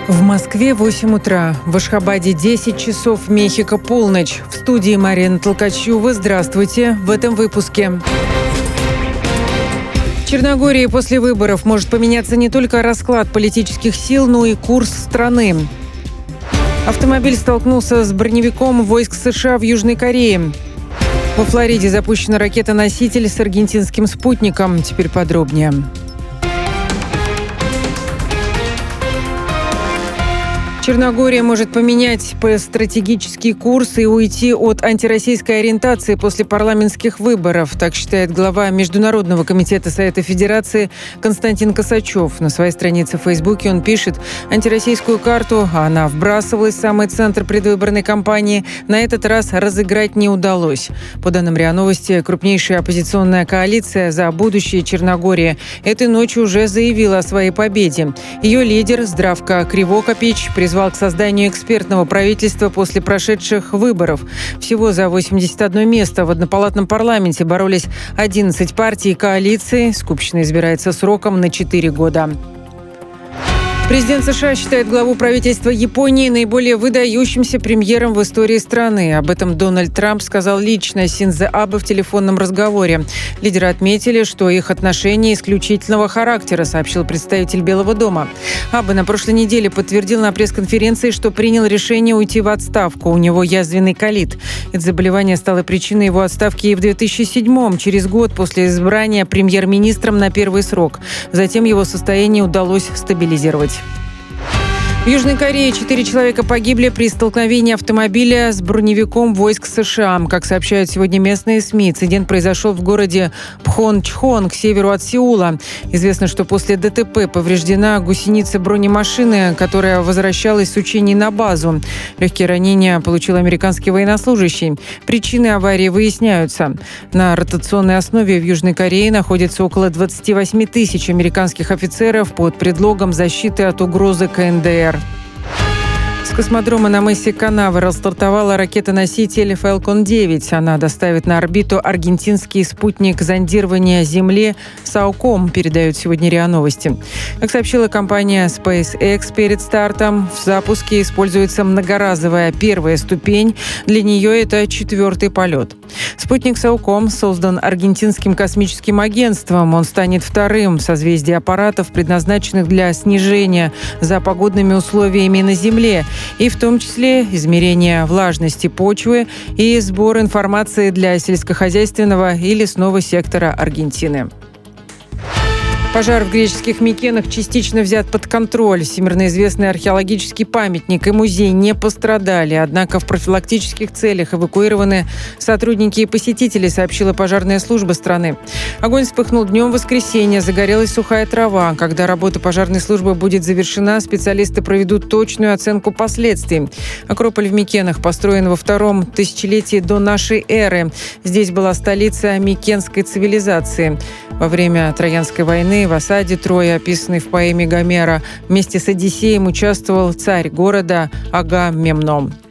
В Москве 8 утра, в Ашхабаде 10 часов, в Мехико полночь. В студии Марина Толкачева. Здравствуйте. В этом выпуске. В Черногории после выборов может поменяться не только расклад политических сил, но и курс страны. Автомобиль столкнулся с броневиком войск США в Южной Корее. Во Флориде запущена ракета-носитель с аргентинским спутником. Теперь подробнее. Черногория может поменять стратегический курс и уйти от антироссийской ориентации после парламентских выборов, так считает глава Международного комитета Совета Федерации Константин Косачев. На своей странице в Фейсбуке он пишет: антироссийскую карту, а она вбрасывалась в самый центр предвыборной кампании, на этот раз разыграть не удалось. По данным РИА Новости, крупнейшая оппозиционная коалиция «За будущее Черногории» этой ночью уже заявила о своей победе. Ее лидер Здравко Кривокопич призвал к созданию экспертного правительства после прошедших выборов. Всего за 81 место в однопалатном парламенте боролись 11 партий и коалиций. Скупщина избирается сроком на 4 года. Президент США считает главу правительства Японии наиболее выдающимся премьером в истории страны. Об этом Дональд Трамп сказал лично Синдзо Абе в телефонном разговоре. Лидеры отметили, что их отношения исключительного характера, сообщил представитель Белого дома. Абе на прошлой неделе подтвердил на пресс-конференции, что принял решение уйти в отставку. У него язвенный колит. Это заболевание стало причиной его отставки и в 2007-м, через год после избрания премьер-министром на первый срок. Затем его состояние удалось стабилизировать. В Южной Корее 4 человека погибли при столкновении автомобиля с броневиком войск США. Как сообщают сегодня местные СМИ, инцидент произошел в городе Пхончхон, к северу от Сеула. Известно, что после ДТП повреждена гусеница бронемашины, которая возвращалась с учений на базу. Легкие ранения получил американский военнослужащий. Причины аварии выясняются. На ротационной основе в Южной Корее находится около 28 тысяч американских офицеров под предлогом защиты от угрозы КНДР. С космодрома на мысе Канаверал стартовала ракета-носитель Falcon 9. Она доставит на орбиту аргентинский спутник зондирования Земли SAOCOM, передают сегодня РИА Новости. Как сообщила компания SpaceX перед стартом, в запуске используется многоразовая первая ступень. Для нее это 4-й полет. Спутник SAOCOM создан аргентинским космическим агентством. Он станет вторым в созвездии аппаратов, предназначенных для снижения за погодными условиями на Земле, и в том числе измерение влажности почвы и сбор информации для сельскохозяйственного и лесного сектора Аргентины. Пожар в греческих Микенах частично взят под контроль. Всемирно известный археологический памятник и музей не пострадали. Однако в профилактических целях эвакуированы сотрудники и посетители, сообщила пожарная служба страны. Огонь вспыхнул днем воскресенья. Загорелась сухая трава. Когда работа пожарной службы будет завершена, специалисты проведут точную оценку последствий. Акрополь в Микенах построен во 2-м тысячелетии до нашей эры. Здесь была столица микенской цивилизации. Во время Троянской войны в осаде Трои, описанной в поэме Гомера, вместе с Одиссеем участвовал царь города Агамемнон.